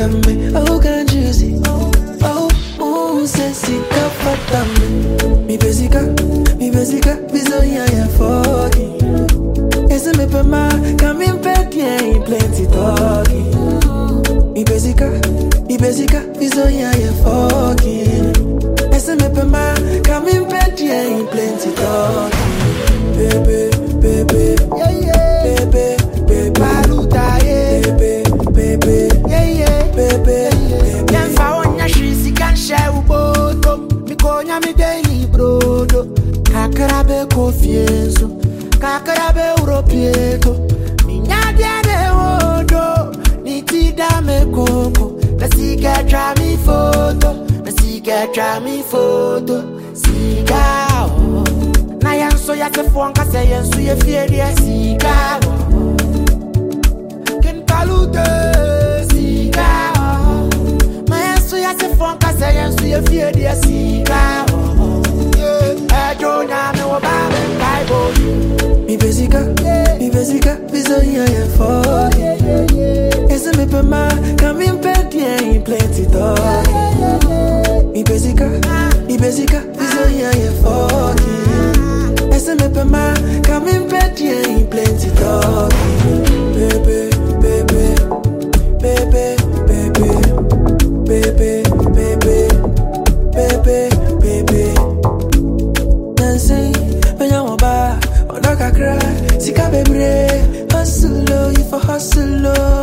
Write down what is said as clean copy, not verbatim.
fatame. Oh, can't you see? Oh, sensika fatame. Mi basica, bizonya ya fogi. Ese me pema, kamin peti plenty talking. Mi basica, bizonya ya fogi. Ese me pema, kamin peti plenty talking. Baby, yeah, yeah. Baby, baluta, yeah. Baby, yeah, yeah. Baby, Yan fa onya shisi kan share uboto. Mi konya mi daily brodo. Kakarabe confieso. Kakarabe europieto. Mi nyadia de odo. Nitida me koko. Na siga try me photo. Siga oh. Na yan so ya se fonka se yan so ye fie de siga oh. Ken palute siga oh. Ma yan so ya se fonka se yan so ye fie de siga oh. Yeah, Jona me wo ba me Bible. Mi basica, bizonya ya fogi. Ese me pema, kamin peti plenty talking. Mi basica, bizonya ya fogi. Ese me pema, kamin peti plenty talking. Baby, Nancy, when you want ba, on a cry, sika bebre, hustle, if a hustle.